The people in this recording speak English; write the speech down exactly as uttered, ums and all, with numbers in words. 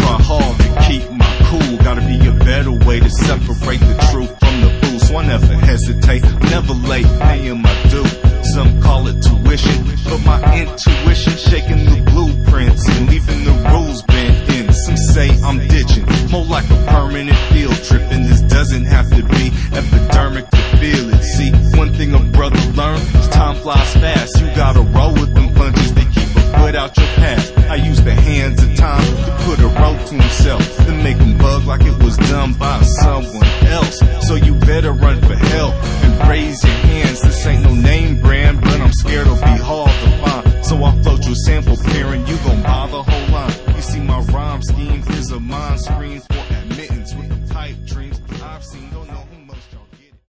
try hard to keep my cool. Gotta be a better way to separate the truth from the fool. So I never hesitate, never late paying my due. Some call it tuition, but my intuition shaking the blueprints and leaving the rules bent in. Some say I'm ditching, more like a permanent field trip, and this doesn't have to be epidermic to feel it. See, one thing a brother learned is time flies fast. You gotta roll with them punches, they keep a foot out your past. I use the hands of time to put a rope to himself, then make him bug like it was done by someone else. So you better run for help.